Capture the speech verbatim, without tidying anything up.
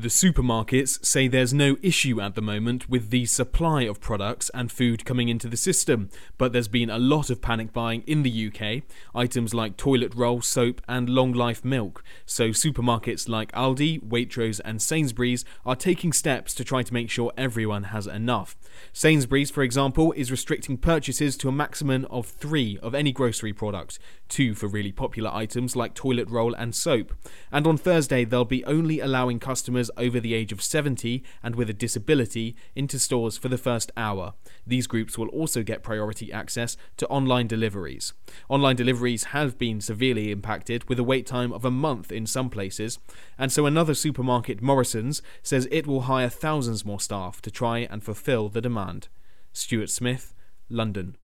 The supermarkets say there's no issue at the moment with the supply of products and food coming into the system, but there's been a lot of panic buying in the U K, items like toilet roll, soap and long life milk. So supermarkets like Aldi, Waitrose and Sainsbury's are taking steps to try to make sure everyone has enough. Sainsbury's, for example, is restricting purchases to a maximum of three of any grocery product, two for really popular items like toilet roll and soap. And on Thursday they'll be only allowing customers over the age of seventy and with a disability into stores for the first hour. These groups will also get priority access to online deliveries. Online deliveries have been severely impacted, with a wait time of a month in some places, and so another supermarket, Morrisons, says it will hire thousands more staff to try and fulfil the demand. Stuart Smith, London.